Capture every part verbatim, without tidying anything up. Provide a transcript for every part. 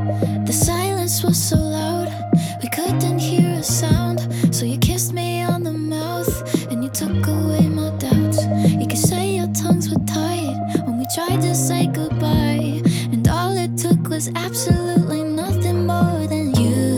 The silence was so loud, we couldn't hear a sound. So you kissed me on the mouth, and you took away my doubts. You could say our tongues were tied when we tried to say goodbye, and all it took was absolutely nothing more than you.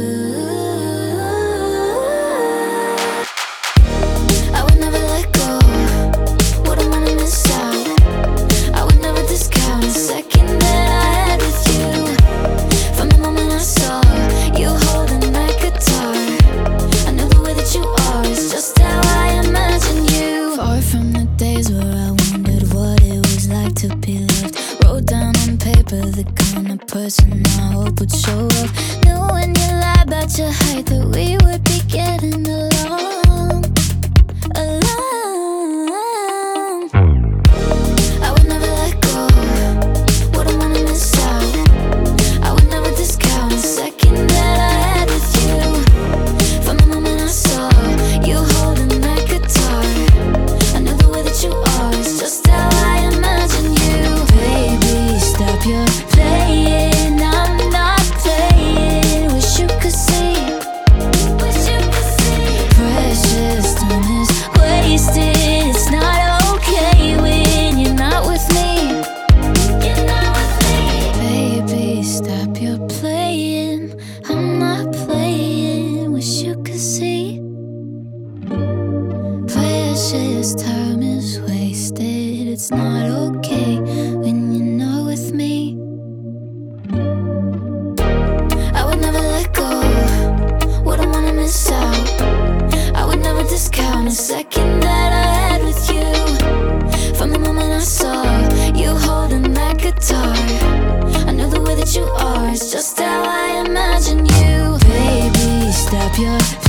I would never let go, wouldn't wanna miss out. I would never discount a second that I had with you. From the moment I saw you holding that guitar, I knew the way that you are is just how I imagine you. Far from the days where I wondered what it was like to be loved. Wrote down on paper the kind of person I hope would show up. Knew when you lied about your height that we would be getting along, along. I would never let go, wouldn't wanna miss out. I would never discount a second that I had with you. From the moment I saw you holding that guitar, I knew the way that you are is just how I imagine you. Baby, stop your playing, I'm not playing. Wish you could see, wish you could see. Precious time is wasted, it's not okay when you're not with me. You're not with me. Baby, stop your playing, I'm not playing. Wish you could see. Precious time is wasted, it's not okay when you're not with me. I would never let go, wouldn't wanna miss out. I would never discount a second that I had with you. From the moment I saw you holding that guitar, I knew the way that you are is just how I imagine you. Baby, stop your